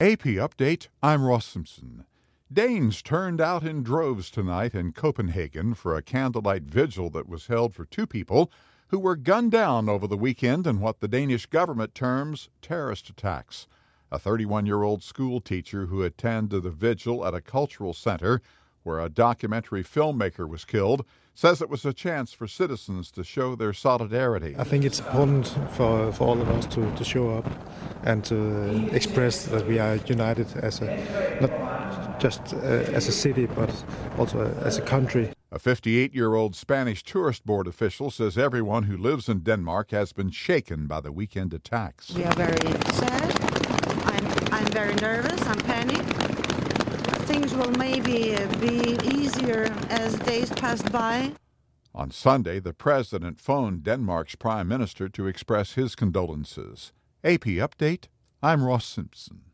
AP Update, I'm Ross Simpson. Danes turned out in droves tonight in Copenhagen for a candlelight vigil that was held for two people who were gunned down over the weekend in what the Danish government terms terrorist attacks. A 31-year-old school teacher who attended the vigil at a cultural center where a documentary filmmaker was killed says it was a chance for citizens to show their solidarity. I think it's important for all of us to show up and to express that we are united as not just as a city, but also as a country. A 58-year-old Spanish tourist board official says everyone who lives in Denmark has been shaken by the weekend attacks. We are very sad. I'm very nervous. I'm panicked. Things will maybe be easier as days pass by. On Sunday, the president phoned Denmark's prime minister to express his condolences. AP Update, I'm Ross Simpson.